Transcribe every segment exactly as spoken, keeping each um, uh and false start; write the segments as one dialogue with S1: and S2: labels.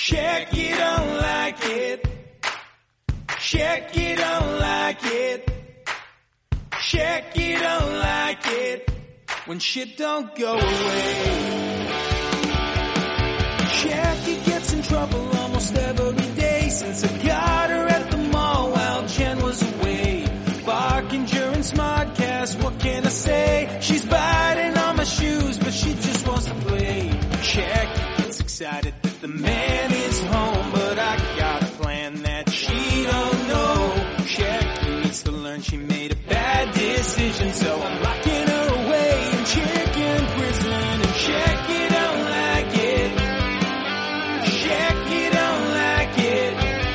S1: Check, you don't like it. Check, you don't like it. Check, you don't like it. When shit don't go away. Jackie gets in trouble almost every day since I got her at the mall while Jen was away. Barking during Smartcast, what can I say? She's biting on my shoes, but she just wants to play. Jackie gets excited that the man is home, but I got a plan that she don't know. Jackie needs to learn she made a bad decision, so I'm locking her away in chicken prison. And Jackie don't like it. Jackie don't like it.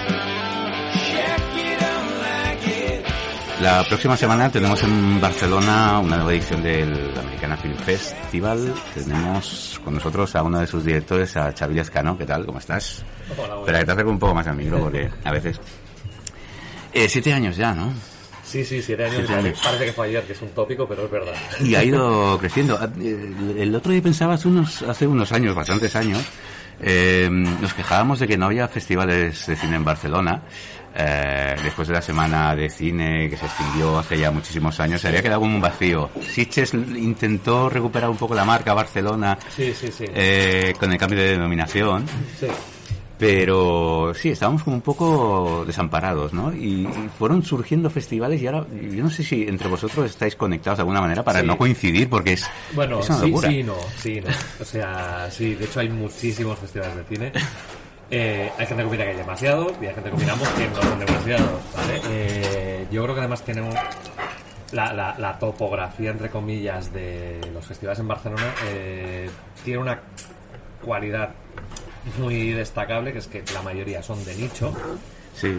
S1: Jackie don't like it.
S2: La próxima semana tenemos en Barcelona una nueva edición del Americana Film Festival. Tenemos con nosotros a uno de sus directores, a Xavi Lezcano. ¿Qué tal? ¿Cómo estás?
S3: Hola,
S2: Espera, que te acerco un poco más al micro porque a veces... Eh, siete años ya, ¿no?
S3: Sí, sí, siete años.
S2: Siete años.
S3: Parece que fue ayer, que es un tópico, pero es verdad.
S2: Y ha ido creciendo. El otro día pensaba hace unos, hace unos años, bastantes años, eh, nos quejábamos de que no había festivales de cine en Barcelona. Eh, después de la semana de cine que se extinguió hace ya muchísimos años, se había quedado como un vacío. Sitges intentó recuperar un poco la marca Barcelona,
S3: sí, sí, sí.
S2: Eh, con el cambio de denominación.
S3: Sí.
S2: Pero sí, estábamos como un poco desamparados, ¿no? Y, y fueron surgiendo festivales y ahora, yo no sé si entre vosotros estáis conectados de alguna manera para sí. no coincidir, porque es,
S3: bueno,
S2: es una
S3: sí,
S2: locura.
S3: sí, no, sí, no. O sea, sí, de hecho hay muchísimos festivales de cine. Eh, hay gente que opina que hay demasiados y hay gente que opinamos que no son demasiados, ¿vale? Eh, yo creo que además tenemos la, la, la topografía, entre comillas, de los festivales en Barcelona eh, tiene una cualidad muy destacable, que es que la mayoría son de nicho.
S2: Sí.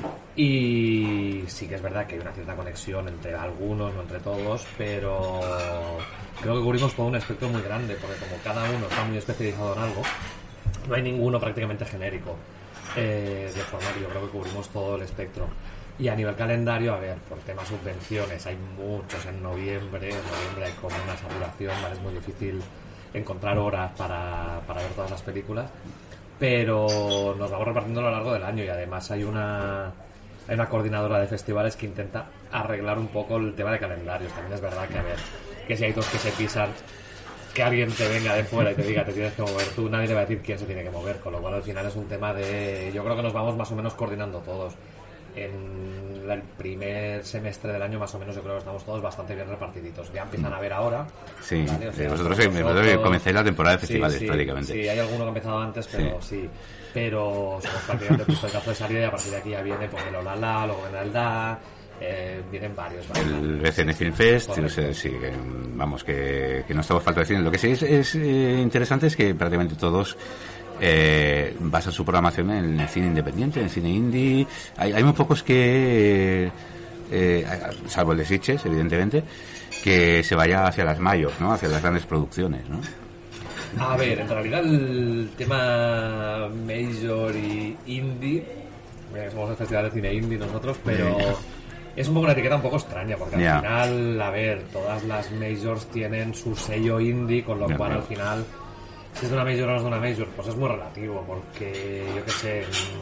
S3: Y sí que es verdad que hay una cierta conexión entre algunos, no entre todos, pero creo que cubrimos todo un espectro muy grande, porque como cada uno está muy especializado en algo, no hay ninguno prácticamente genérico. Eh, de forma que yo creo que cubrimos todo el espectro. Y a nivel calendario, a ver, por temas subvenciones, hay muchos en noviembre. En noviembre hay como una saturación, ¿vale? Es muy difícil encontrar horas para, para ver todas las películas. Pero nos vamos repartiendo a lo largo del año y además hay una hay una coordinadora de festivales que intenta arreglar un poco el tema de calendarios. También es verdad que, a ver, que si hay dos que se pisan, que alguien te venga de fuera y te diga te tienes que mover tú, nadie te va a decir quién se tiene que mover, con lo cual al final es un tema de... Yo creo que nos vamos más o menos coordinando todos. En el primer semestre del año más o menos yo creo que estamos todos bastante bien repartiditos. Ya empiezan a ver ahora.
S2: Sí,
S3: ¿vale? O sea,
S2: vosotros,
S3: nosotros,
S2: vosotros comenzáis la temporada de festivales,
S3: sí, sí,
S2: prácticamente.
S3: Sí, hay alguno que ha empezado antes, pero sí. sí. Pero somos prácticamente justo el caso de salida y a partir de aquí ya viene pues el Olala, luego viene el Da, eh, vienen varios. ¿vale?
S2: El B C N Film Fest, no sé, sí, que, vamos, que, que no estamos falta de cine. Lo que sí es, es eh, interesante es que prácticamente todos eh, basan su programación en el cine independiente, en el cine indie. Hay, hay muy pocos que, eh, salvo el de Sitges, evidentemente, que se vaya hacia las mayors, ¿no? Hacia las grandes producciones, ¿no?
S3: A ver, en realidad el tema major y indie, mira, somos el festival de cine indie nosotros, pero es un poco una etiqueta un poco extraña, porque al yeah. final, a ver, todas las majors tienen su sello indie, con lo yeah, cual yeah. al final, si es de una major o no es de una major, pues es muy relativo, porque yo qué sé,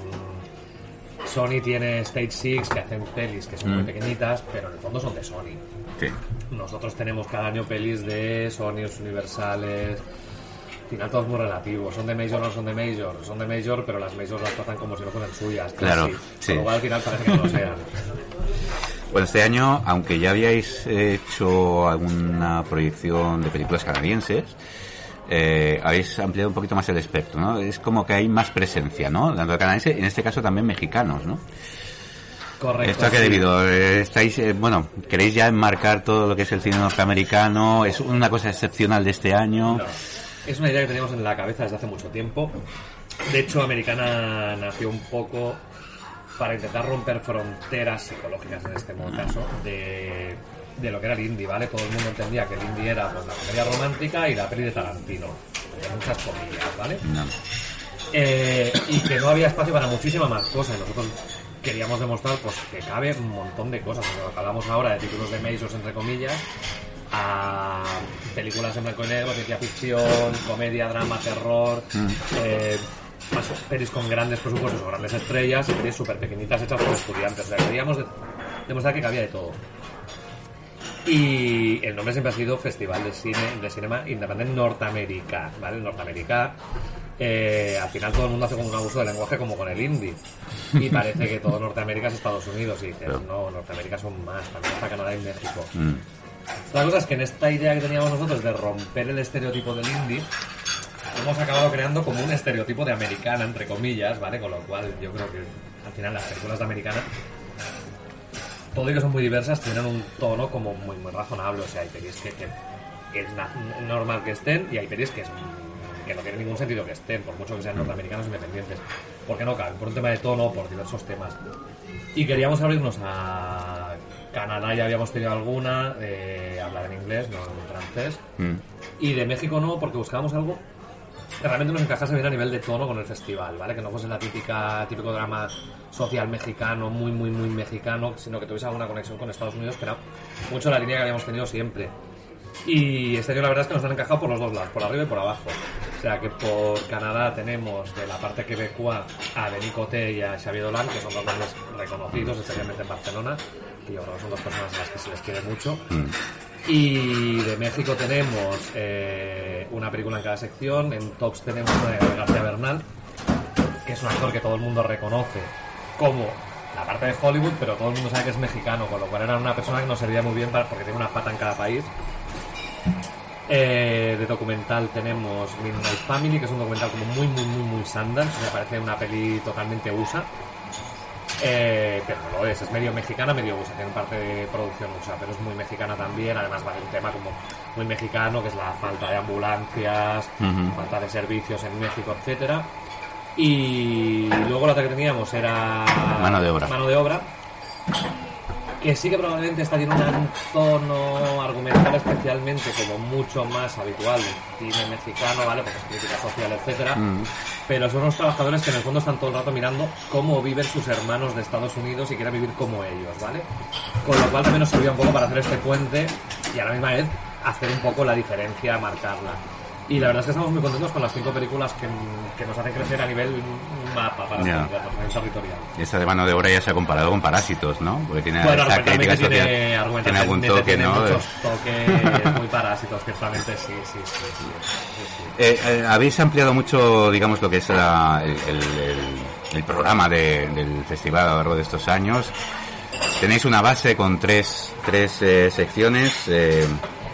S3: Sony tiene Stage Six, que hacen pelis que son mm. muy pequeñitas, pero en el fondo son de Sony.
S2: Sí.
S3: Nosotros tenemos cada año pelis de Sony, Universales. Al final todo es muy relativo, son de major o no son de major, son de major, pero las majors las tratan como si no fueran suyas.
S2: Claro,
S3: sí. Con lo cual al final parece que no lo sean.
S2: Bueno, este año, aunque ya habíais hecho alguna proyección de películas canadienses, eh, habéis ampliado un poquito más el espectro, ¿no? Es como que hay más presencia, ¿no? Tanto canadiense, en este caso también mexicanos, ¿no?
S3: Correcto.
S2: ¿Esto a qué debido? ¿Estáis, eh, bueno, queréis ya enmarcar todo lo que es el cine norteamericano? ¿Es una cosa excepcional de este año?
S3: No. Es una idea que teníamos en la cabeza desde hace mucho tiempo. De hecho, Americana nació un poco para intentar romper fronteras psicológicas, en este caso, de, de lo que era el indie, ¿vale? Todo el mundo entendía que el indie era pues, la comedia romántica y la peli de Tarantino, de muchas comillas, ¿vale?
S2: No.
S3: Eh, y que no había espacio para muchísimas más cosas. Nosotros queríamos demostrar pues, que cabe un montón de cosas. Cuando hablamos ahora de títulos de majors, entre comillas, a películas en blanco y negro, ciencia ficción, comedia, drama, terror, mm. eh, más pelis con grandes presupuestos o grandes estrellas y pelis súper pequeñitas hechas por estudiantes. O sea, queríamos de, demostrar que cabía de todo. Y el nombre siempre ha sido Festival de Cine de Cinema Independent Norteamérica, ¿vale? Norteamérica, eh, al final todo el mundo hace como un abuso del lenguaje como con el indie. Y parece que todo Norteamérica es Estados Unidos. Y dices, no, Norteamérica son más, también está Canadá y México. Mm. La cosa es que en esta idea que teníamos nosotros de romper el estereotipo del indie, hemos acabado creando como un estereotipo de americana, entre comillas, ¿vale? Con lo cual yo creo que al final las películas de americana, todo y que son muy diversas, tienen un tono como muy muy razonable. O sea, hay pelis que, que, que es na- normal que estén y hay pelis que, es, que no tiene ningún sentido que estén, por mucho que sean norteamericanos independientes. Porque no caben, por un tema de tono, por diversos temas. Y queríamos abrirnos a Canadá, ya habíamos tenido alguna, eh, hablar en inglés, no en francés. Mm. Y de México no, porque buscábamos algo que realmente nos encajase bien a nivel de tono con el festival, ¿vale? Que no fuese la típica, típico drama social mexicano, muy, muy, muy mexicano, sino que tuviese alguna conexión con Estados Unidos, que era mucho la línea que habíamos tenido siempre. Y este año la verdad es que nos han encajado por los dos lados, por arriba y por abajo. O sea que por Canadá tenemos de la parte quebecoa a Denis Coté y a Xavier Dolan, que son dos nombres reconocidos, especialmente en Barcelona, que yo creo que son dos personas a las que se les quiere mucho. Mm. Y de México tenemos eh, una película en cada sección. En Tops tenemos una de García Bernal, que es un actor que todo el mundo reconoce como la parte de Hollywood, pero todo el mundo sabe que es mexicano, con lo cual era una persona que nos servía muy bien para, porque tiene una pata en cada país. Eh, de documental tenemos Midnight Family, que es un documental como muy, muy, muy, muy Sundance. Me parece una peli totalmente U S A. Eh, pero no lo es, es medio mexicana, medio U S A, tiene parte de producción U S A, pero es muy mexicana también. Además va de un tema como muy mexicano, que es la falta de ambulancias, uh-huh. falta de servicios en México, etcétera. Y luego la otra que teníamos era
S2: Mano de obra.
S3: Mano de obra, que sí que probablemente esta tiene un tono argumental especialmente como mucho más habitual del cine mexicano, ¿vale? Porque es crítica social, etcétera. Mm. Pero son unos trabajadores que en el fondo están todo el rato mirando cómo viven sus hermanos de Estados Unidos y quieren vivir como ellos, ¿vale? Con lo cual también nos sirvió un poco para hacer este puente y a la misma vez hacer un poco la diferencia, marcarla. Y la verdad es que estamos muy contentos con las cinco películas que, que nos hacen crecer a nivel mapa para yeah. la referencia territorial.
S2: Esa de Mano de obra ya se ha comparado con Parásitos, ¿no? Porque tiene
S3: bueno,
S2: esa crítica
S3: social,
S2: tiene, tiene algún toque,
S3: tiene
S2: ¿no?
S3: muchos toques muy Parásitos, ciertamente sí, sí, sí. sí, sí, sí.
S2: Eh, eh, habéis ampliado mucho, digamos, lo que es la, el, el, el, el programa de, del festival a lo largo de estos años. Tenéis una base con tres, tres eh, secciones. Eh,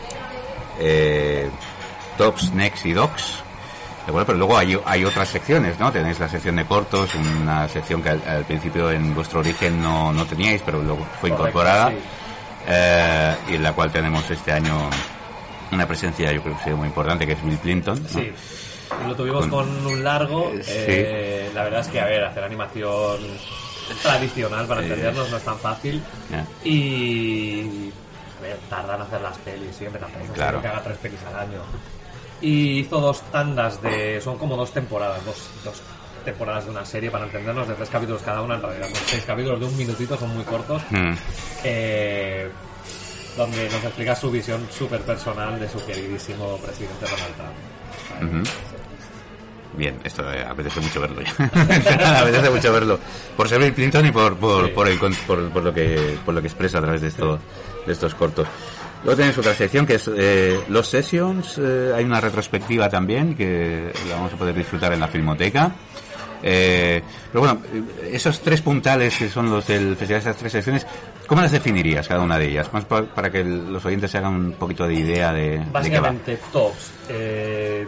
S2: eh, Tops, Next y Docs. Bueno, pero luego hay, hay otras secciones, ¿no? Tenéis la sección de cortos, una sección que al, al principio en vuestro origen no, no teníais, pero luego fue incorporada. Correcto, sí. eh, y en la cual tenemos este año una presencia, yo creo que sí, muy importante, que es Bill Clinton, ¿no?
S3: Sí, lo tuvimos con, con un largo.
S2: Sí.
S3: Eh, la verdad es que, a ver, hacer animación tradicional, para entendernos, no es tan fácil.
S2: Yeah.
S3: Y... a ver, tardan hacer las pelis, siempre tampoco.
S2: Claro.
S3: Que haga tres pelis al año. Y hizo dos tandas de... son como dos temporadas, dos, dos temporadas de una serie, para entendernos, de tres capítulos cada una. En realidad son seis capítulos de un minutito, son muy cortos. Mm. Eh, donde nos explica su visión súper personal de su queridísimo presidente Donald Trump.
S2: Uh-huh. Bien, esto eh, apetece mucho verlo ya. apetece mucho verlo. Por ser Bill Clinton y por por, sí. por, el, por, por lo que por lo que expresa a través de estos, sí. de estos cortos. Luego tenéis otra sección que es eh, Los Sessions. Eh, hay una retrospectiva también que la vamos a poder disfrutar en la Filmoteca. Eh, pero bueno, esos tres puntales que son los del festival, esas tres secciones, ¿cómo las definirías cada una de ellas? Más para, para que los oyentes se hagan un poquito de idea de,
S3: básicamente,
S2: de qué va.
S3: Tops eh,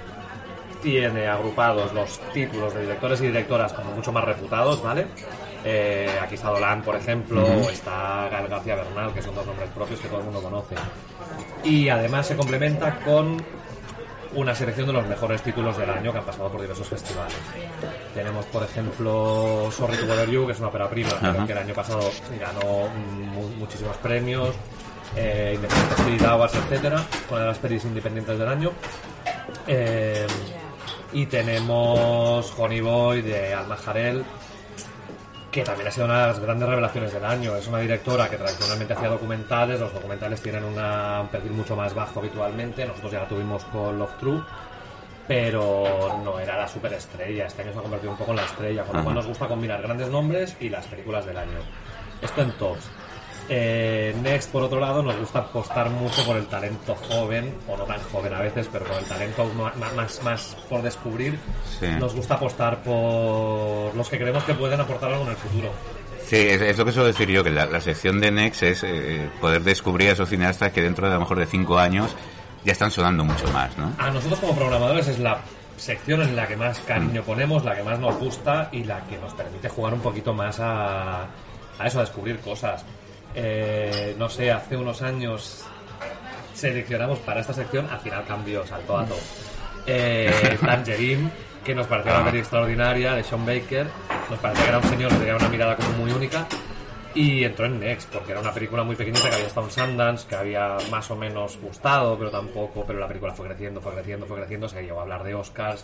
S3: tiene agrupados los títulos de directores y directoras como mucho más reputados, ¿vale? Eh, aquí está Dolan, por ejemplo, uh-huh. o está Gael García Bernal, que son dos nombres propios que todo el mundo conoce. Y además se complementa con una selección de los mejores títulos del año que han pasado por diversos festivales. Tenemos, por ejemplo, Sorry to Bother You, que es una ópera prima, uh-huh. que el año pasado ganó mu- muchísimos premios, eh, Independent Spirit Awards, etcétera, una de las pelis independientes del año. Eh, y tenemos Honey Boy de Alma Jarel, que también ha sido una de las grandes revelaciones del año. Es una directora que tradicionalmente hacía documentales. Los documentales tienen una, un perfil mucho más bajo habitualmente. Nosotros ya la tuvimos con Love True. pero no era la superestrella. Este año se ha convertido un poco en la estrella, con lo cual nos gusta combinar grandes nombres y las películas del año. Esto en tops. Eh, Next, por otro lado, nos gusta apostar mucho por el talento joven, o no tan joven a veces, pero por el talento más, más, más por descubrir. Sí. Nos gusta apostar por los que creemos que pueden aportar algo en el futuro.
S2: Sí, es, es lo que suelo decir yo, que la, la sección de Next es eh, poder descubrir a esos cineastas que dentro de a lo mejor de cinco años ya están sonando mucho más, ¿no?
S3: A nosotros como programadores es la sección en la que más cariño ponemos, la que más nos gusta y la que nos permite jugar un poquito más a, a eso, a descubrir cosas. Eh, no sé, hace unos años seleccionamos para esta sección, al final cambió, saltó a todo. Eh, Tangerine, que nos parecía una peli extraordinaria, de Sean Baker, nos parecía que era un señor que tenía una mirada como muy única, y entró en Next, porque era una película muy pequeñita que había estado en Sundance, que había más o menos gustado, pero tampoco, pero la película fue creciendo, fue creciendo, fue creciendo, se llegó a hablar de Oscars.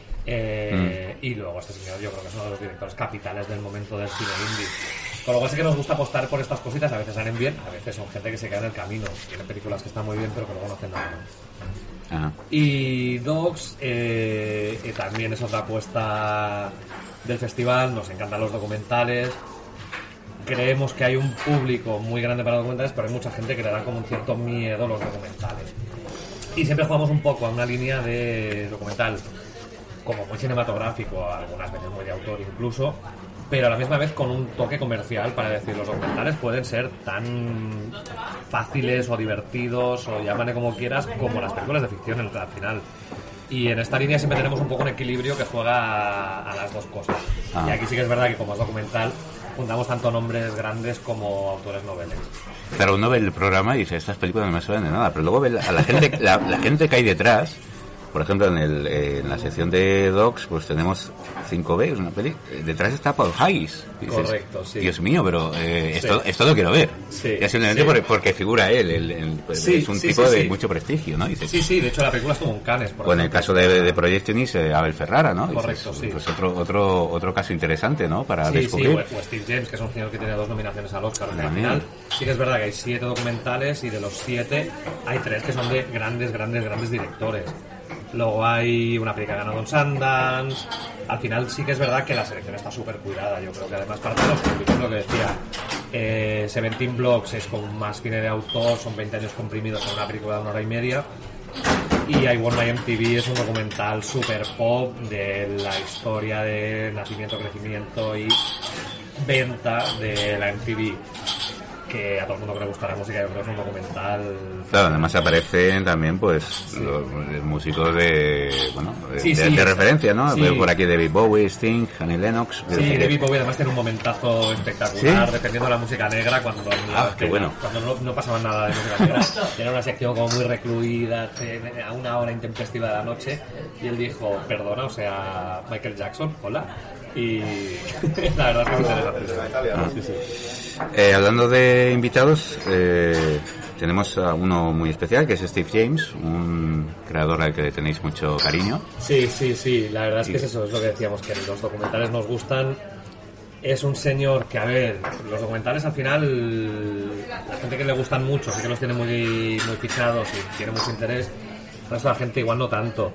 S3: Eh, mm. Y luego este señor yo creo que es uno de los directores capitales del momento del cine indie. Con lo cual sí que nos gusta apostar por estas cositas, a veces salen bien, a veces son gente que se queda en el camino. Tienen películas que están muy bien, pero que luego no hacen nada. Ajá. Y Dogs eh, eh, también es otra apuesta del festival, nos encantan los documentales. Creemos que hay un público muy grande para documentales, pero hay mucha gente que le da como un cierto miedo los documentales. Y siempre jugamos un poco a una línea de documental como muy cinematográfico, algunas veces muy de autor incluso, pero a la misma vez con un toque comercial, para decir, los documentales pueden ser tan fáciles o divertidos o llámale como quieras como las películas de ficción al final. Y en esta línea siempre tenemos un poco un equilibrio que juega a, a las dos cosas. Ah. Y aquí sí que es verdad que como es documental juntamos tanto nombres grandes como autores noveles.
S2: Pero uno ve el programa y dice, estas películas no me suenan de nada, pero luego ve a la gente, la, la gente que hay detrás. Por ejemplo, en, el, eh, en la sección de Docs, pues tenemos cinco B, es una peli. Detrás está Paul Haggis.
S3: Correcto, sí.
S2: Dios mío, pero eh, esto, sí. esto lo quiero ver.
S3: Sí,
S2: ya simplemente sí. Por, porque figura él. El, el, pues,
S3: sí,
S2: es un
S3: sí,
S2: tipo
S3: sí,
S2: de
S3: sí.
S2: mucho prestigio, ¿no? Dices,
S3: sí, sí, de hecho la película estuvo en Cannes. Por
S2: bueno, en el caso de, de Projectionist, eh, Abel Ferrara, ¿no?
S3: Correcto,
S2: dices,
S3: sí.
S2: Pues otro, otro, otro caso interesante, ¿no? Para
S3: sí,
S2: descubrir.
S3: Sí, o Steve James, que es un señor que tiene dos nominaciones al Oscar. Al final, sí que es verdad que hay siete documentales y de los siete hay tres que son de grandes, grandes, grandes directores. Luego hay una película que ha ganado en Sundance. Al final sí que es verdad que la selección está súper cuidada. Yo creo que además parte de los públicos, lo que decía, eh, Seventeen Blocks es como más cine de autor, son veinte años comprimidos en una película de una hora y media. Y I Want My M T V es un documental súper pop de la historia de nacimiento, crecimiento y venta de la M T V. Que a todo el mundo que le gusta la música, yo creo que es un documental.
S2: Claro, además aparecen también pues sí. los, los músicos de bueno de,
S3: sí,
S2: de,
S3: sí.
S2: de referencia, ¿no?
S3: Sí.
S2: Veo por aquí David Bowie, Sting, Annie Lennox.
S3: Sí, David Bowie además tiene un momentazo espectacular,
S2: ¿sí?
S3: Defendiendo la música negra cuando,
S2: ah, qué bueno.
S3: cuando no, no pasaba nada de música negra. Era una sección como muy recluida, a una hora intempestiva de la noche, y él dijo, perdona, o sea, Michael Jackson, hola. Y la verdad es que es interesante.
S2: Ah. Sí, sí. Eh, hablando de invitados, eh, tenemos a uno muy especial que es Steve James, un creador al que le tenéis mucho cariño.
S3: Sí, sí, sí, la verdad es que es eso, es lo que decíamos, que los documentales nos gustan. Es un señor que, a ver, los documentales al final, la gente que le gustan mucho, sí que los tiene muy, muy fichados y tiene mucho interés. El resto de la gente igual no tanto,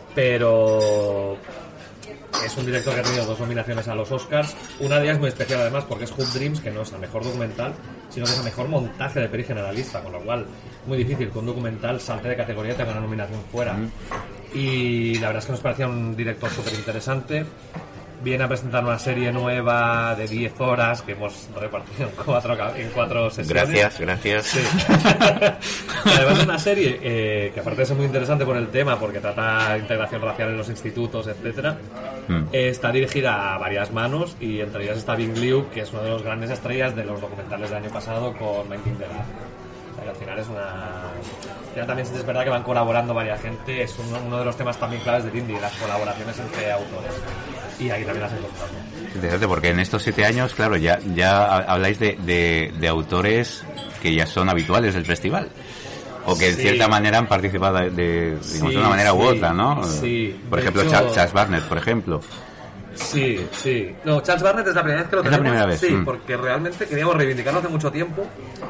S3: pero es un director que ha tenido dos nominaciones a los Oscars. Una de ellas muy especial además porque es Hoop Dreams, que no es el mejor documental, sino que es el mejor montaje de peli generalista, con lo cual es muy difícil que un documental salte de categoría y tenga una nominación fuera. Mm. Y la verdad es que nos parecía un director súper interesante. Viene a presentar una serie nueva de diez horas que hemos repartido en cuatro, en cuatro sesiones.
S2: Gracias, gracias.
S3: Sí. Además es una serie eh, que aparte de ser muy interesante por el tema, porque trata integración racial en los institutos, etcétera, mm. eh, está dirigida a varias manos y entre ellas está Bing Liu, que es una de las grandes estrellas de los documentales del año pasado con nineteen de Edad. O sea, que al final es una... Ya también es verdad que van colaborando varias gente, es uno, uno de los temas también claves del indie, las colaboraciones entre autores. Y ahí también las encontramos.
S2: Interesante, porque en estos siete años, claro, ya ya habláis de, de, de autores que ya son habituales del festival. O que sí. de cierta manera han participado de, de, digamos, sí, de una manera sí, u otra, ¿no?
S3: Sí.
S2: Por
S3: de
S2: ejemplo,
S3: hecho...
S2: Charles, Charles Barnett, por ejemplo.
S3: Sí, sí. No, Charles Barnett es la primera vez que lo
S2: ¿Es
S3: tenemos.
S2: la primera vez?
S3: Sí,
S2: mm.
S3: porque realmente queríamos reivindicarlo hace mucho tiempo.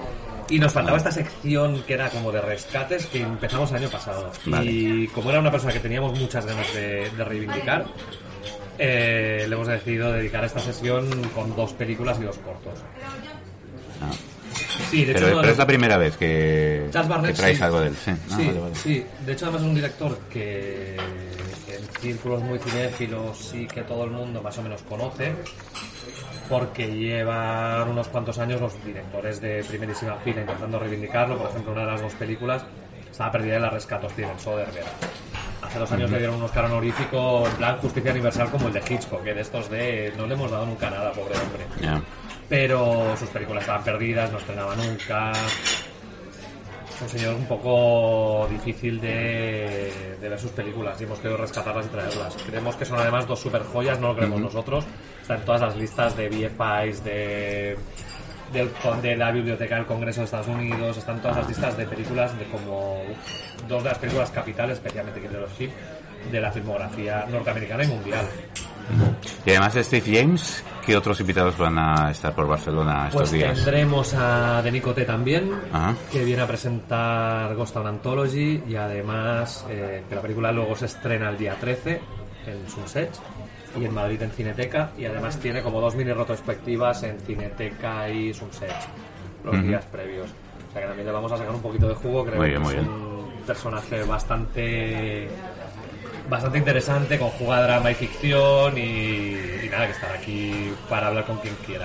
S3: Y nos faltaba esta sección que era como de rescates que empezamos el año pasado.
S2: Vale.
S3: Y como era una persona que teníamos muchas ganas de, de reivindicar, eh, le hemos decidido dedicar esta sesión con dos películas y dos cortos.
S2: Ah.
S3: Sí, de hecho,
S2: pero,
S3: no,
S2: pero es la primera vez que,
S3: Charles Barnet,
S2: que traes
S3: sí.
S2: algo de él. Sí, ah,
S3: Sí,
S2: vale, vale.
S3: sí, de hecho además es un director que en círculos muy cinéfilos sí que todo el mundo más o menos conoce, porque llevan unos cuantos años los directores de primerísima fila intentando reivindicarlo. Por ejemplo, una de las dos películas estaba perdida en la rescató Steven Soderbergh. Hace dos años
S2: Uh-huh.
S3: le dieron un Oscar honorífico en plan justicia universal como el de Hitchcock, que de estos de no le hemos dado nunca nada, pobre hombre.
S2: Ya.
S3: Pero sus películas estaban perdidas, no estrenaba nunca. Es un señor un poco difícil de, de ver sus películas y hemos querido rescatarlas y traerlas. Creemos que son además dos super joyas, no lo creemos
S2: Uh-huh.
S3: nosotros. Están en todas las listas de B F Is, de, del, de la Biblioteca del Congreso de Estados Unidos, están en todas las listas de películas de como dos de las películas capitales, especialmente Killer of Sheep, de la filmografía norteamericana y mundial.
S2: Y además de Steve James, ¿qué otros invitados van a estar por Barcelona estos
S3: Pues
S2: días?
S3: tendremos a Denis Coté también,
S2: Ajá.
S3: que viene a presentar Ghost Town Anthology, y además eh, que la película luego se estrena el día trece en Sunset y en Madrid en Cineteca, y además tiene como dos mini retrospectivas en Cineteca y Sunset los
S2: Ujú.
S3: días previos. O sea que también le vamos a sacar un poquito de jugo, creo
S2: Muy
S3: que
S2: bien, muy
S3: es
S2: bien.
S3: un personaje bastante bastante interesante, con jugada drama y ficción, y, y nada, que estar aquí para hablar con quien quiera.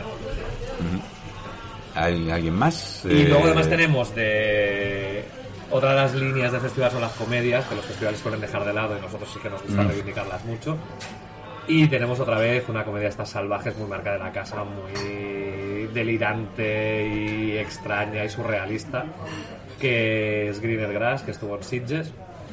S2: ¿Hay alguien más?
S3: Y
S2: Eh,
S3: luego además tenemos de otra de las líneas del festival son las comedias, que los festivales suelen dejar de lado y nosotros sí que nos gusta
S2: Mm.
S3: reivindicarlas mucho. Y tenemos otra vez una comedia de estas salvajes, muy marca de la casa, muy delirante y extraña y surrealista, que es Greener Grass, que estuvo en Sitges.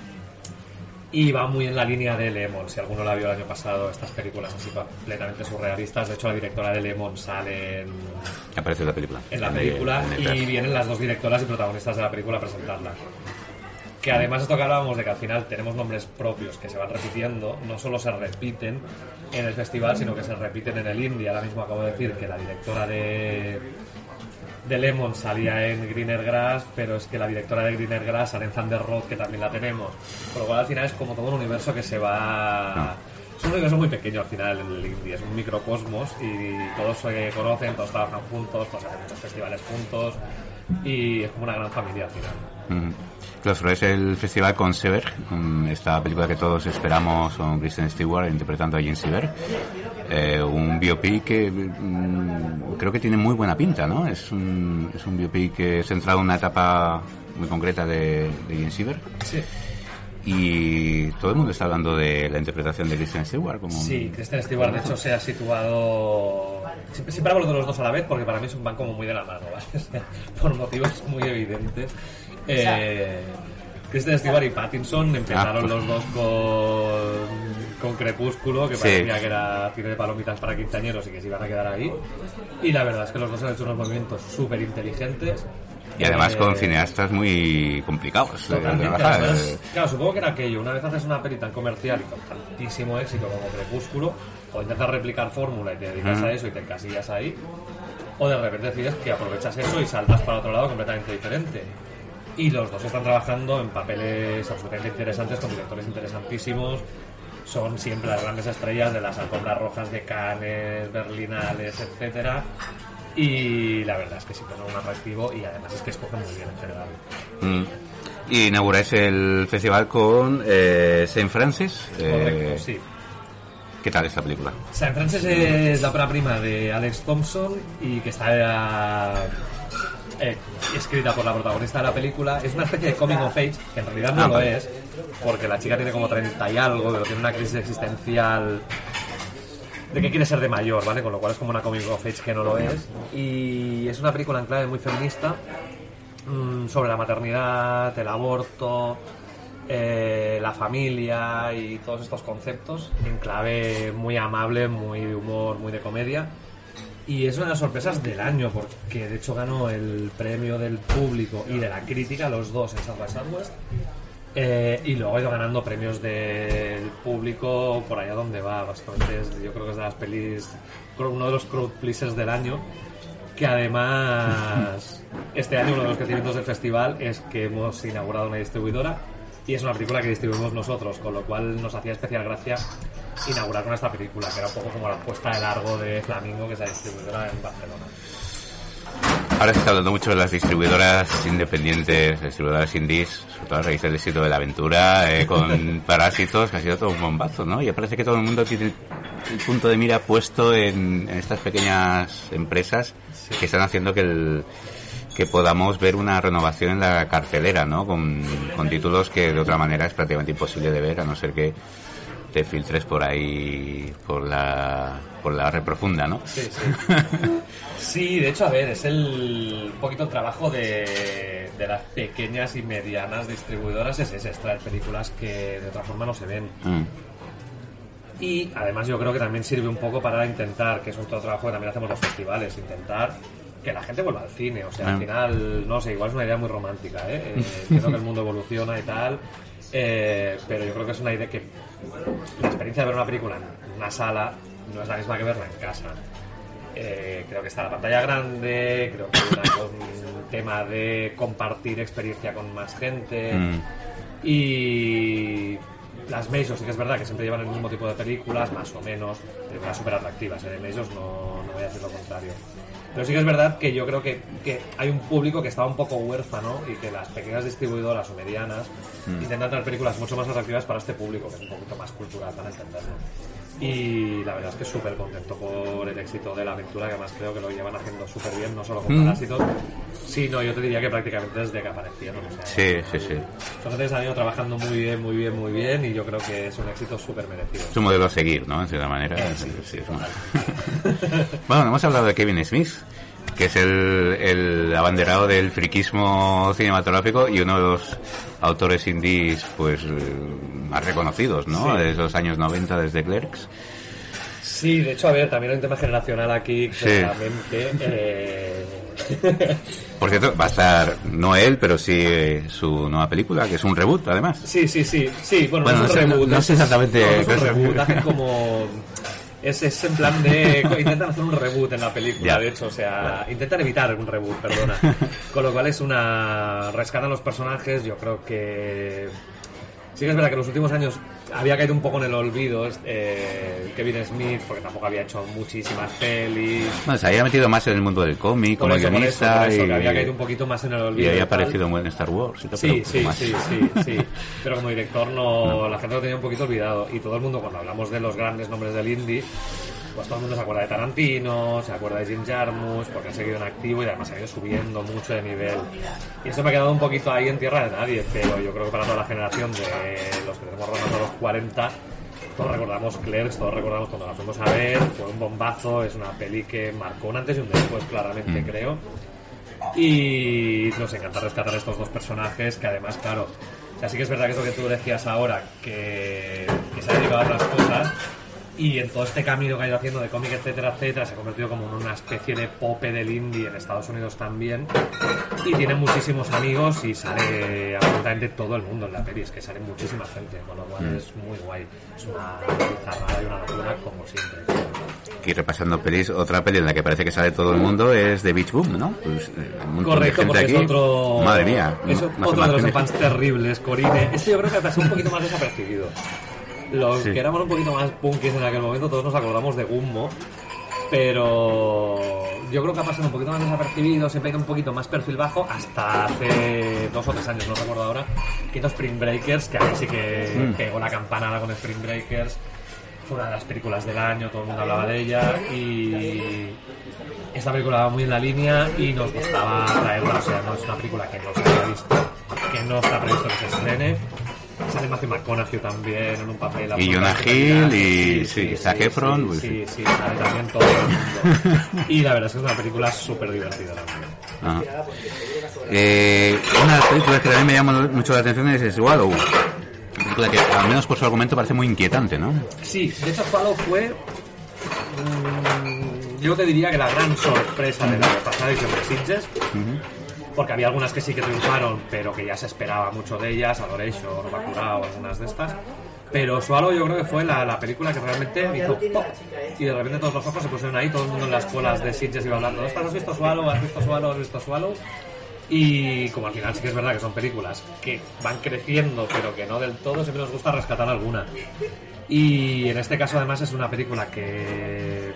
S3: Y va muy en la línea de Lemon. Si alguno la vio el año pasado, estas películas así completamente surrealistas. De hecho, la directora de Lemon sale en,
S2: Aparece en la película.
S3: en la
S2: En
S3: película
S2: el- en el
S3: y
S2: cast.
S3: vienen las dos directoras y protagonistas de la película a presentarla. Que además esto que hablábamos de que al final tenemos nombres propios que se van repitiendo, no solo se repiten en el festival, sino que se repiten en el indie. Ahora mismo acabo de decir que la directora de, de Lemon salía en Greener Grass, pero es que la directora de Greener Grass sale en Thunder Road, que también la tenemos. Con lo cual al final es como todo un universo que se va...
S2: No.
S3: Es un universo muy pequeño al final el indie, es un microcosmos y todos se conocen, todos trabajan juntos, todos hacen muchos festivales juntos y es como una gran familia al final.
S2: Ujú. Claro, es el festival con Sever, mm, esta película que todos esperamos con Kristen Stewart interpretando a Jean Sever, eh, un biopic que mm, creo que tiene muy buena pinta, ¿no? Es un, es un biopic que centrado en una etapa muy concreta de, de Jean Sever.
S3: Sí.
S2: Y todo el mundo está hablando de la interpretación de Kristen Stewart como...
S3: Sí, Kristen Stewart de hecho se ha situado... Siempre, siempre hablo de los dos a la vez porque para mí van como muy de la mano, ¿vale? O sea, por motivos muy evidentes. Eh, Kristen Stewart y Pattinson empezaron
S2: Ah, pues.
S3: los dos con, con Crepúsculo, que
S2: Sí.
S3: parecía que era cine de palomitas para quinceañeros y que se iban a quedar ahí. Y la verdad es que los dos han hecho unos movimientos súper inteligentes.
S2: Y además
S3: Eh,
S2: con cineastas muy complicados de
S3: Totalmente,
S2: trabajar.
S3: además, claro, supongo que era aquello. Una vez haces una peli tan comercial y con tantísimo éxito como Crepúsculo, o intentas replicar fórmula y te dedicas
S2: Ujú.
S3: a eso y te encasillas ahí, o de repente decides que aprovechas eso y saltas para otro lado completamente diferente. Y los dos están trabajando en papeles absolutamente interesantes, con directores interesantísimos. Son siempre las grandes estrellas de las alfombras rojas de Cannes, Berlinales, etcétera. Y la verdad es que sí que son un atractivo y además es que escogen muy bien en general.
S2: Mm. Y inauguráis el festival con eh, Saint Francis. eh,
S3: Correcto, sí.
S2: ¿Qué tal esta película?
S3: Saint Francis es la ópera prima de Alex Thompson y que está eh, escrita por la protagonista de la película. Es una especie de coming of age, que en realidad no
S2: Ah,
S3: lo
S2: vale.
S3: es, porque la chica tiene como treinta y algo, pero tiene una crisis existencial de que quiere ser de mayor, ¿vale? Con lo cual es como una coming of age que no lo es. Y es una película en clave muy feminista, mmm, sobre la maternidad, el aborto, eh, la familia y todos estos conceptos, en clave muy amable, muy de humor, muy de comedia. Y es una de las sorpresas del año, porque de hecho ganó el premio del público y de la crítica, los dos en South by Southwest. Eh, y luego ha ido ganando premios del público por allá donde va. Básicamente es, yo creo que es de las pelis, uno de los crowd pleasers del año, que además este año uno de los crecimientos del festival es que hemos inaugurado una distribuidora y es una película que distribuimos nosotros, con lo cual nos hacía especial gracia inaugurar con esta película, que era un poco como la puesta de largo de Flamingo, que es la distribuidora en Barcelona.
S2: Ahora se está hablando mucho de las distribuidoras independientes, distribuidoras indies, sobre todo a raíz del éxito de la aventura, eh, con Parásitos, que ha sido todo un bombazo, ¿no? Y parece que todo el mundo tiene el punto de mira puesto en, en estas pequeñas empresas sí. que están haciendo que el que podamos ver una renovación en la cartelera, ¿no? Con, con títulos que de otra manera es prácticamente imposible de ver, a no ser que te filtres por ahí, por la por la red profunda, ¿no?
S3: Sí, sí. Sí, de hecho, a ver, es el un poquito el trabajo de, de las pequeñas y medianas distribuidoras, es ese, extraer películas que de otra forma no se ven. Mm. Y además yo creo que también sirve un poco para intentar, que es un trabajo que también hacemos los festivales, intentar que la gente vuelva al cine. O sea, mm. al final, no sé, igual es una idea muy romántica, ¿eh? eh entiendo que el mundo evoluciona y tal, eh, pero yo creo que es una idea que la experiencia de ver una película en una sala no es la misma que verla en casa. Eh, creo que está la pantalla grande, creo que hay una, un tema de compartir experiencia con más gente mm. y las Majors sí que es verdad que siempre llevan el mismo tipo de películas, más o menos, películas súper atractivas, ¿eh? De Majors no, no voy a decir lo contrario. Pero sí que es verdad que yo creo que, que hay un público que está un poco huérfano y que las pequeñas distribuidoras o medianas mm. intentan traer películas mucho más atractivas para este público, que es un poquito más cultural para entenderlo. Y la verdad es que súper contento por el éxito de la aventura, que además creo que lo llevan haciendo súper bien, no solo con mm. Parásitos, sino yo te diría que prácticamente desde que aparecieron. O sea,
S2: sí, sí, sí.
S3: Son tres años trabajando muy bien, muy bien, muy bien, y yo creo que es un éxito súper merecido.
S2: Es un modelo a seguir, ¿no? De cierta manera.
S3: Eh, sí,
S2: sí,
S3: sí,
S2: es una... Bueno, hemos hablado de Kevin Smith, que es el, el abanderado del friquismo cinematográfico y uno de los autores indies pues más reconocidos, ¿no?
S3: Sí.
S2: De esos años noventa, desde Clerks.
S3: Sí, de hecho, a ver, también hay un tema generacional aquí, claramente.
S2: Sí.
S3: Eh...
S2: Por cierto, va a estar, no él, pero sí eh, su nueva película, que es un reboot, además.
S3: Sí, sí, sí. sí bueno,
S2: bueno,
S3: no,
S2: no,
S3: es
S2: sé,
S3: un reboot,
S2: no, no sé exactamente...
S3: No, no es un reboot, hacen como... Es, es en plan de... Intentan hacer un reboot en la película, ya. De hecho, o sea... Intentan evitar un reboot, perdona. Con lo cual es una... Rescatan los personajes, yo creo que... Sí que es verdad que en los últimos años había caído un poco en el olvido eh, Kevin Smith, porque tampoco había hecho muchísimas pelis.
S2: Bueno, se había metido más en el mundo del cómic, como
S3: eso,
S2: guionista.
S3: Por eso, por eso,
S2: y...
S3: que había caído un poquito más en el olvido.
S2: Y había aparecido en Star Wars. Y
S3: sí, sí, sí, sí, sí. Pero como director no, no, la gente lo tenía un poquito olvidado. Y todo el mundo, cuando hablamos de los grandes nombres del indie, pues todo el mundo se acuerda de Tarantino, se acuerda de Jim Jarmusch, porque ha seguido en activo y además ha ido subiendo mucho de nivel. Y esto me ha quedado un poquito ahí en tierra de nadie, pero yo creo que para toda la generación de los que tenemos rondando los cuarenta, todos recordamos Clerks, todos recordamos cuando la fuimos a ver, fue un bombazo, es una peli que marcó un antes y un después, claramente, mm. creo. Y nos encanta rescatar estos dos personajes que además, claro, o sea, sí que es verdad que es lo que tú decías ahora, que, que se ha dedicado a otras cosas. Y en todo este camino que ha ido haciendo de cómic, etcétera, etcétera, se ha convertido como en una especie de pope del indie en Estados Unidos también. Y tiene muchísimos amigos y sale absolutamente todo el mundo en la peli. Es que sale muchísima gente, con lo cual mm. es muy guay. Es una bizarrada y una locura como siempre.
S2: Aquí repasando pelis, otra peli en la que parece que sale todo el mundo es The Beach Boom, ¿no? Pues, un
S3: correcto, porque
S2: aquí.
S3: es otro...
S2: Madre mía.
S3: Es no, otro de los fans terribles, Corine. Este yo creo que pasó un poquito más desapercibido. Los sí. que éramos un poquito más punkis en aquel momento, todos nos acordamos de Gummo, pero yo creo que ha pasado un poquito más desapercibido, siempre ha ido un poquito más perfil bajo, hasta hace dos o tres años, no recuerdo ahora, que hizo Spring Breakers, que ahí sí que mm. pegó la campanada con Spring Breakers, fue una de las películas del año, todo el mundo hablaba de ella, y esta película va muy en la línea y nos gustaba traerla, o sea, no es una película que no se haya visto, que no está previsto que se estrene. Sale Matthew McConaughey también en un papel.
S2: Y Jonah Hill y sí, Zac Efron.
S3: Sí, sí, sí, sale también todo el mundo. Y la verdad es que es una película súper divertida también.
S2: Ah. Eh, una de las películas que también me llama mucho la atención es Swallow. Una película que, al menos por su argumento, parece muy inquietante, ¿no?
S3: Sí, de hecho Swallow fue... Mmm, yo te diría que la gran sorpresa de la pasada edición de Sitges. Uh-huh. Porque había algunas que sí que triunfaron, pero que ya se esperaba mucho de ellas, Adoration, Bacurao, algunas de estas. Pero Swallow yo creo que fue la, la película que realmente me hizo pop. Y de repente todos los ojos se pusieron ahí, todo el mundo en las escuelas de Sitges iba hablando, ¿has visto Swallow? ¿Has visto Swallow? ¿Has visto Swallow? Y como al final sí que es verdad que son películas que van creciendo pero que no del todo, siempre nos gusta rescatar alguna. Y en este caso además es una película que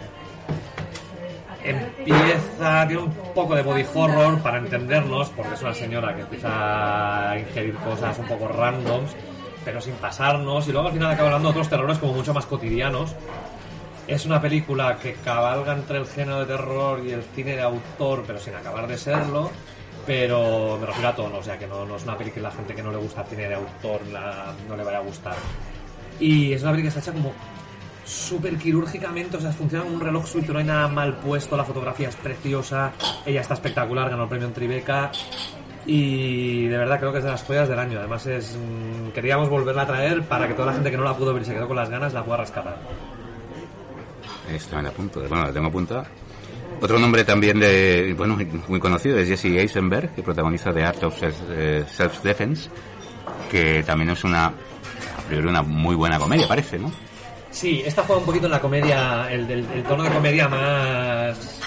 S3: empieza, tiene un poco de body horror para entendernos, porque es una señora que empieza a ingerir cosas un poco randoms, pero sin pasarnos, y luego al final acaba hablando de otros terrores como mucho más cotidianos. Es una película que cabalga entre el género de terror y el cine de autor, pero sin acabar de serlo. Pero me refiero a tono, o sea que no, no es una película que la gente que no le gusta el cine de autor la, no le vaya a gustar. Y es una película que está hecha como súper quirúrgicamente, o sea, funciona como un reloj suizo, no hay nada mal puesto, la fotografía es preciosa, ella está espectacular, ganó el premio en Tribeca y de verdad creo que es de las joyas del año. Además es mmm, queríamos volverla a traer para que toda la gente que no la pudo ver y se quedó con las ganas la pueda rescatar.
S2: Esto me la apunto, bueno, la tengo apuntada. Otro nombre también de, bueno, muy conocido es Jesse Eisenberg, que protagoniza The Art of Self-Defense, que también es una, a priori, una muy buena comedia, parece, ¿no?
S3: Sí, esta juega un poquito en la comedia, el, el, el tono de comedia más...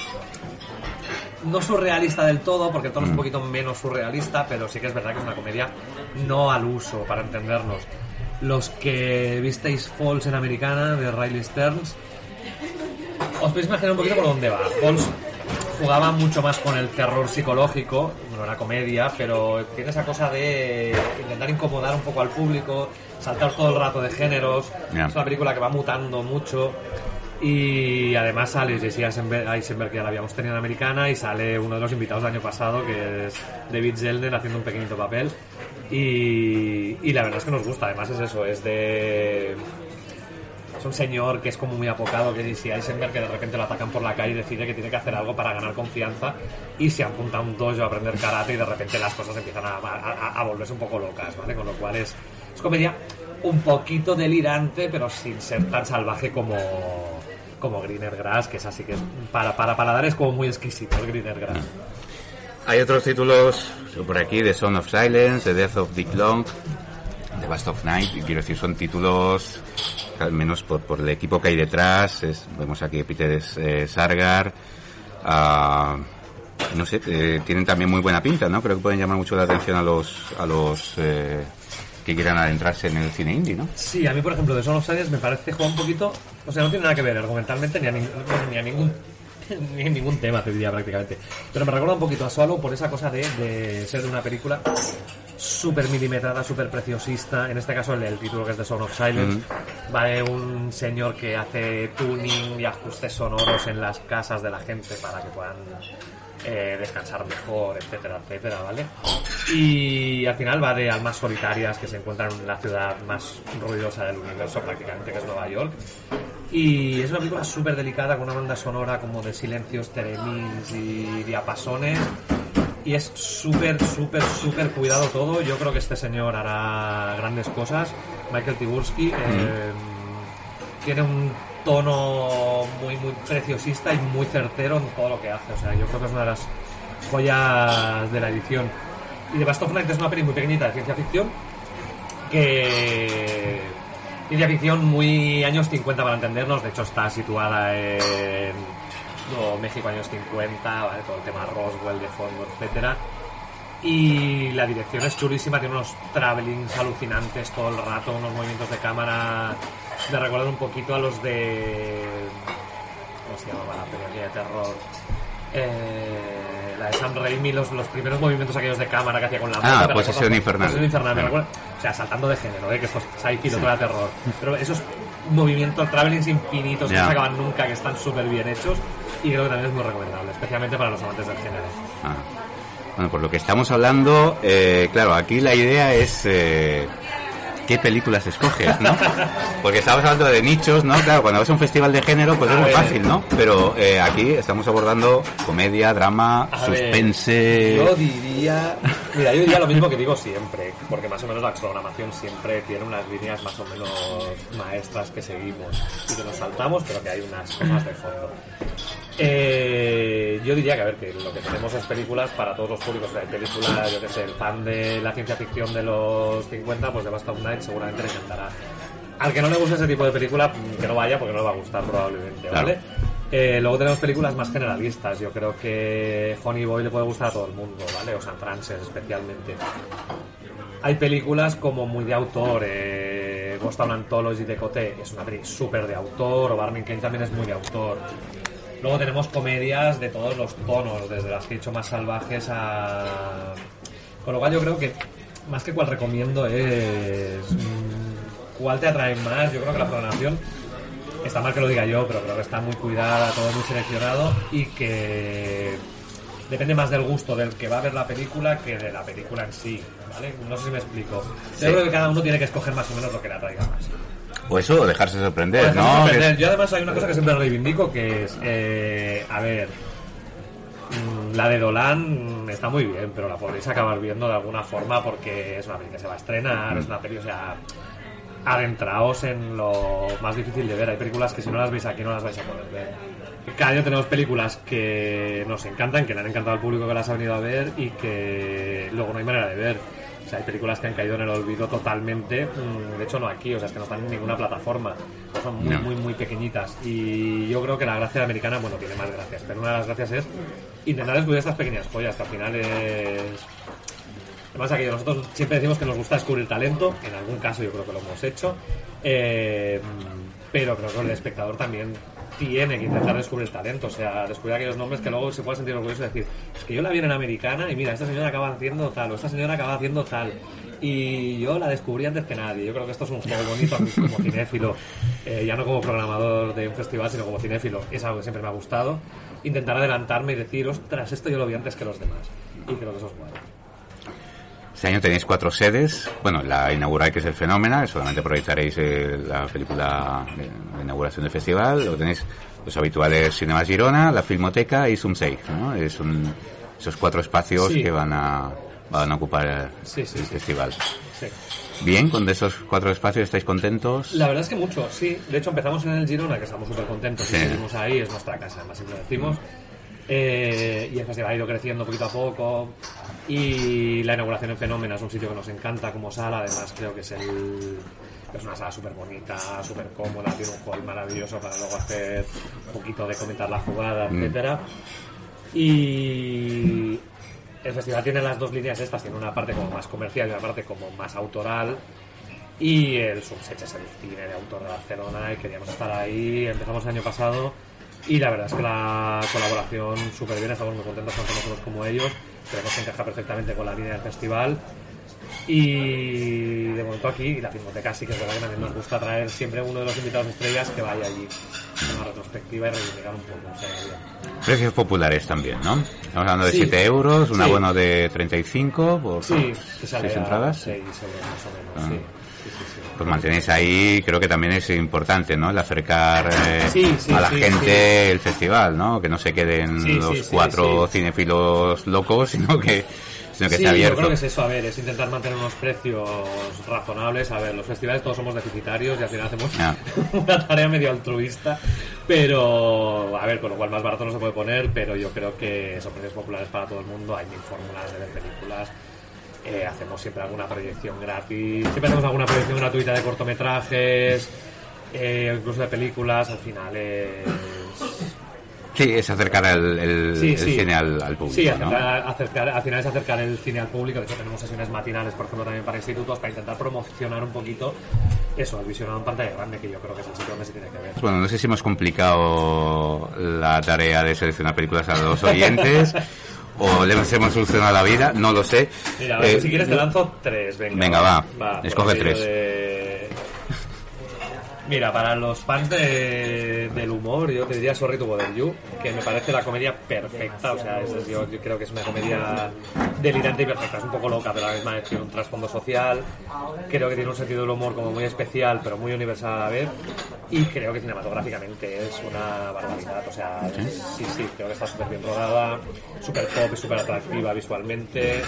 S3: no surrealista del todo, porque el tono mm. es un poquito menos surrealista, pero sí que es verdad que es una comedia no al uso, para entendernos. Los que visteis Falls en Americana, de Riley Stearns, os podéis imaginar un poquito por dónde va. Falls jugaba mucho más con el terror psicológico, no era comedia, pero tiene esa cosa de intentar incomodar un poco al público, saltar todo el rato de géneros. Yeah. Es una película que va mutando mucho y además sale Jesse Eisenberg, que ya la habíamos tenido en Americana, y sale uno de los invitados del año pasado, que es David Zelden, haciendo un pequeñito papel y, y la verdad es que nos gusta. Además es eso, es de... es un señor que es como muy apocado, que es Jesse Eisenberg, que de repente lo atacan por la calle y decide que tiene que hacer algo para ganar confianza y se apunta a un dojo a aprender karate y de repente las cosas empiezan a, a, a volverse un poco locas, ¿vale? Con lo cual es, es comedia un poquito delirante, pero sin ser tan salvaje como, como Greener Grass, que es así que es, para, para paladar es como muy exquisito el Greener Grass.
S2: Hay otros títulos por aquí, The Sound of Silence, The Death of Dick Long, The Last of Night, y quiero decir, son títulos, al menos por, por el equipo que hay detrás. Es, vemos aquí a Peter eh, Sargar, uh, no sé, eh, tienen también muy buena pinta, ¿no? Creo que pueden llamar mucho la atención a los a los eh, que quieran adentrarse en el cine indie, ¿no?
S3: Sí, a mí, por ejemplo, The Sound of Silence me parece juega un poquito, o sea, no tiene nada que ver argumentalmente ni a, ni, ni a ningún ni en ningún tema, te diría, prácticamente, pero me recuerda un poquito a Swallow por esa cosa de, de ser de una película súper milimetrada, súper preciosista. En este caso el, el título, que es The Sound of Silence, mm. va de un señor que hace tuning y ajustes sonoros en las casas de la gente para que puedan eh, descansar mejor, etcétera, etcétera, ¿vale? Y al final va de almas solitarias que se encuentran en la ciudad más ruidosa del universo prácticamente, que es Nueva York. Y es una película súper delicada, con una banda sonora como de silencios, teremins y diapasones. Y es súper, súper, súper cuidado todo. Yo creo que este señor hará grandes cosas. Michael Tiburski eh, mm. tiene un tono muy, muy preciosista y muy certero en todo lo que hace. O sea, yo creo que es una de las joyas de la edición. Y The Last of Night es una peli muy pequeñita de ciencia ficción, que... ciencia ficción muy años cincuenta para entendernos. De hecho está situada en... no, México años cincuenta, ¿vale? Todo el tema Roswell de fondo, etcétera. Y la dirección es chulísima, tiene unos travelings alucinantes todo el rato, unos movimientos de cámara me recuerdan un poquito a los de... ¿cómo se llamaba la película de terror? Eh, la de Sam Raimi, los, los primeros movimientos aquellos de cámara que hacía con la
S2: ah,
S3: música.
S2: Posesión Infernal.
S3: Posesión Infernal, me recuerda. O sea, saltando de género, ¿eh? Que esto es sci-fi, sí. Todo era terror. Pero esos movimientos, travelings infinitos, yeah. que no se acaban nunca, que están súper bien hechos. Y creo que también es muy recomendable, especialmente para los amantes del género.
S2: Ah. Bueno, por lo que estamos hablando, eh, claro, aquí la idea es eh, qué películas escoges, ¿no? Porque estamos hablando de nichos, ¿no? Claro, cuando vas a un festival de género, pues a es muy ver. fácil, ¿no? Pero eh, aquí estamos abordando comedia, drama, a suspense...
S3: Ver, yo diría... Mira, yo diría lo mismo que digo siempre, porque más o menos la programación siempre tiene unas líneas más o menos maestras que seguimos y que nos saltamos, pero que hay unas cosas de fondo. Eh, yo diría que a ver, que lo que tenemos es películas para todos los públicos. Hay películas, yo que sé, el fan de la ciencia ficción de los cincuenta, pues The Last of Night seguramente le encantará. al que no le guste ese tipo de película, que no vaya porque no le va a gustar probablemente, ¿vale? Claro. Eh, luego tenemos películas más generalistas. Yo creo que Honey Boy le puede gustar a todo el mundo, ¿vale? O San Frances especialmente. Hay películas como muy de autor, eh, Ghost Town Anthology de Coté es una película súper de autor, o Barney Kane también es muy de autor. Luego tenemos comedias de todos los tonos, desde las que he hecho más salvajes a... Con lo cual yo creo que, más que cuál recomiendo, es... ¿Cuál te atrae más? Yo creo que la programación... Está mal que lo diga yo, pero creo que está muy cuidada, todo muy seleccionado y que depende más del gusto del que va a ver la película que de la película en sí, ¿vale? No sé si me explico. Sí. Yo creo que cada uno tiene que escoger más o menos lo que le atraiga más.
S2: O eso, o dejarse sorprender, o dejarse
S3: ¿no?
S2: Sorprender.
S3: Es... Yo además hay una cosa que siempre reivindico, que es, eh, a ver, la de Dolan está muy bien, pero la podréis acabar viendo de alguna forma porque es una película que se va a estrenar, mm. es una película, o sea... adentraos en lo más difícil de ver. Hay películas que si no las veis aquí no las vais a poder ver. Cada año tenemos películas que nos encantan, que le han encantado al público que las ha venido a ver y que luego no hay manera de ver. O sea, hay películas que han caído en el olvido totalmente. De hecho, no aquí, o sea, es que no están en ninguna plataforma. Son muy, muy, muy pequeñitas. Y yo creo que la gracia americana, bueno, tiene más gracias, pero una de las gracias es intentar descubrir estas pequeñas joyas, que al final es... Además, aquí nosotros siempre decimos que nos gusta descubrir talento, en algún caso yo creo que lo hemos hecho, eh, pero creo que el espectador también tiene que intentar descubrir talento, o sea, descubrir aquellos nombres que luego se pueda sentir orgulloso y decir, es que yo la vi en Americana y mira, esta señora acaba haciendo tal, o esta señora acaba haciendo tal, y yo la descubrí antes que nadie. Yo creo que esto es un juego bonito a mí como cinéfilo, eh, ya no como programador de un festival, sino como cinéfilo, es algo que siempre me ha gustado, intentar adelantarme y decir, ostras, esto yo lo vi antes que los demás, y creo que eso es bueno.
S2: Este año tenéis cuatro sedes. Bueno, la inaugural, que es el Fenómeno, solamente proyectaréis eh, la película de la inauguración del festival. Luego tenéis los habituales Cinemas Girona, la Filmoteca y Sumsei, ¿no? Es un, esos cuatro espacios sí. que van a, van a ocupar
S3: sí, sí,
S2: el
S3: sí.
S2: festival.
S3: Sí.
S2: Bien, con esos cuatro espacios, ¿estáis contentos?
S3: La verdad es que mucho, sí. De hecho, empezamos en el Girona, que estamos súper contentos sí. y seguimos ahí, es nuestra casa, además siempre decimos. Eh, y el festival ha ido creciendo poquito a poco y la inauguración en Fenómeno es un sitio que nos encanta como sala. Además creo que es el es una sala súper bonita, súper cómoda, tiene un hall maravilloso para luego hacer un poquito de comentar la jugada, mm. etcétera. Y el festival tiene las dos líneas estas, tiene una parte como más comercial y una parte como más autoral. Y el Subsech es el cine de autor de Barcelona y queríamos estar ahí. Empezamos el año pasado y la verdad es que la colaboración súper bien, estamos muy contentos tanto nosotros como ellos, creemos que encaja perfectamente con la línea del festival. Y de momento aquí, la Filmoteca sí que es verdad que también nos gusta traer siempre uno de los invitados estrellas que vaya allí a una retrospectiva y reivindicar un poco. O sea,
S2: precios populares también, ¿no? Estamos hablando de
S3: sí.
S2: siete euros, un
S3: sí.
S2: abono de treinta y cinco por
S3: sí, que sale
S2: seis entradas.
S3: seis euros más o menos, ah. sí. Sí, sí, sí.
S2: Pues mantenéis ahí, creo que también es importante, ¿no? El acercar eh,
S3: sí, sí,
S2: a la
S3: sí,
S2: gente
S3: sí.
S2: el festival, ¿no? Que no se queden
S3: sí,
S2: los
S3: sí, sí,
S2: cuatro
S3: sí.
S2: cinéfilos locos, sino que, sino que
S3: sí,
S2: esté abierto.
S3: Yo creo que es eso, a ver, es intentar mantener unos precios razonables. A ver, los festivales todos somos deficitarios y al final hacemos ah. una tarea medio altruista, pero a ver, con lo cual más barato no se puede poner, pero yo creo que son precios populares para todo el mundo. Hay mil fórmulas de ver películas. Eh, hacemos siempre alguna proyección gratis, siempre hacemos alguna proyección gratuita de cortometrajes, eh, incluso de películas. Al final es...
S2: Sí, es acercar el, el,
S3: sí,
S2: el
S3: sí.
S2: cine al, al público,
S3: sí,
S2: ¿no?
S3: acercar, acercar, al final es acercar el cine al público. De hecho tenemos sesiones matinales, por ejemplo, también para institutos, para intentar promocionar un poquito eso, el visionado en pantalla grande, que yo creo que es el sitio donde se tiene que ver.
S2: Bueno, no sé si hemos complicado la tarea de seleccionar películas a los oyentes o les hemos solucionado la vida, no lo sé.
S3: Mira, a ver, eh, si quieres te lanzo tres, venga.
S2: Venga, va,
S3: va
S2: escoge tres.
S3: De... Mira, para los fans de, del humor, yo te diría Sorry to Bother You, que me parece la comedia perfecta. O sea, es, yo, yo creo que es una comedia delirante y perfecta. Es un poco loca, pero a la misma vez tiene un trasfondo social. Creo que tiene un sentido del humor como muy especial, pero muy universal a la vez. Y creo que cinematográficamente es una barbaridad. O sea, es, sí, sí, creo que está súper bien rodada, súper pop y súper atractiva visualmente.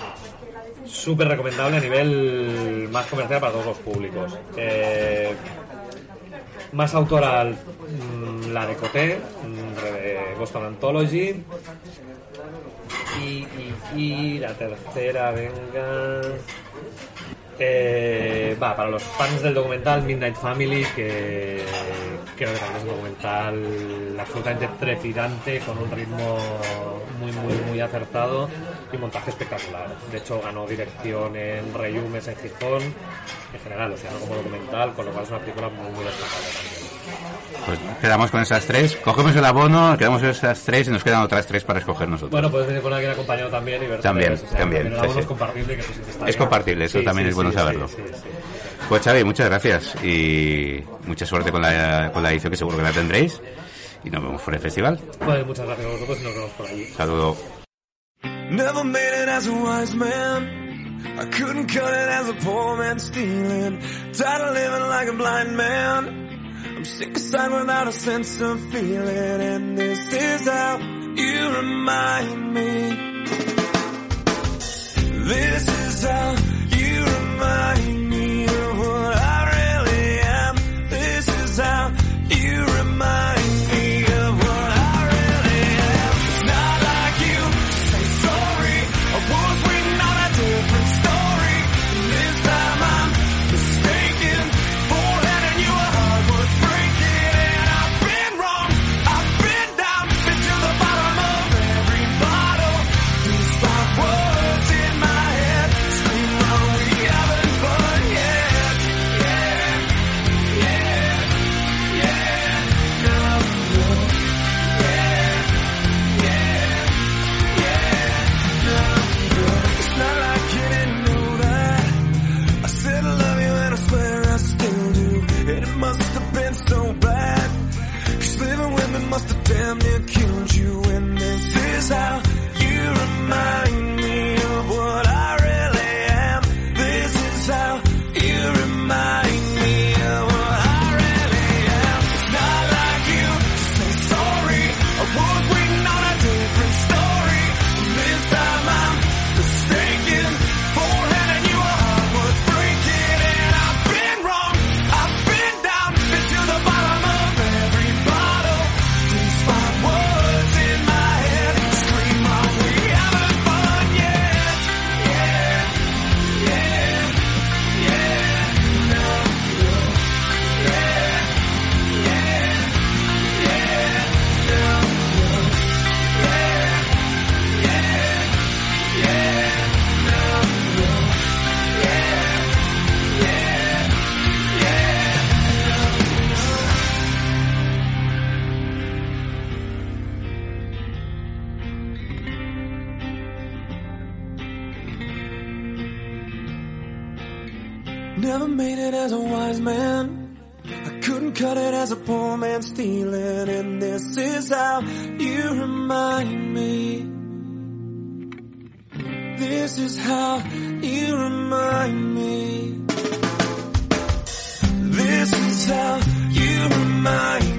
S3: Súper recomendable a nivel más comercial para todos los públicos. Eh... Más autoral, la de Coté, de Ghost Town Anthology. Y, y, y la tercera, venga... Eh, va, para los fans del documental Midnight Family, que creo que también es un documental absolutamente trepidante, con un ritmo muy, muy, muy acertado y montaje espectacular. De hecho, ganó dirección en Reyumes en Gijón, en general, o sea, no como documental, con lo cual es una película muy, muy destacable también.
S2: Pues quedamos con esas tres, cogemos el abono, quedamos con esas tres y nos quedan otras tres para escoger nosotros.
S3: Bueno, puedes venir con alguien acompañado también y ver
S2: también,
S3: tres, o sea,
S2: también,
S3: el
S2: sí,
S3: abono
S2: sí.
S3: es compartible, que eso sí que está
S2: Es
S3: bien.
S2: compartible, eso
S3: Sí,
S2: también
S3: sí,
S2: es bueno
S3: sí,
S2: saberlo.
S3: sí, sí, sí.
S2: Pues Xavi, muchas gracias y mucha suerte con la, con la edición, que seguro que la tendréis, y nos vemos por el festival.
S3: Pues muchas gracias a vosotros y nos vemos por allí.
S2: Saludo.
S1: Never made it as a wise man. I couldn't cut it as a poor man stealing. Tired of living like a blind man. I'm sick aside without a sense of feeling. And this is how you remind me. This is how you remind me of what I really am. This is how you remind me of what I really am. It's not like you say sorry. I was waiting on a different story. And this time I'm mistaken for handing you a heart worth breaking. And I've been wrong. I've been down, been to the bottom of every bottle. These five words in my head scream, are we having fun yet? Yeah, yeah, yeah, no, no, yeah, yeah, yeah, no, no. It's not like you didn't know that. I said I love you and I swear I still do. And it must have been so bad, 'cause living with me must have damn near killed you. And this is how you remind me of what I really am. This is how you remind me of what I really am. It's not like you say sorry. I was waiting on a different story. And this time I'm mistaken for handing you a heart worth breaking. And I've been wrong. I've been down, been to the bottom of every bottle. These five words in my head scream, are we having fun yet? Yeah, yeah, yeah, no, no, yeah, yeah, yeah, no, no, yeah, yeah, yeah, no, no, yeah, yeah, yeah. Never made it as a wise man. I couldn't cut it as a poor man stealing. And this is how you remind me. This is how you remind me. This is how you remind me.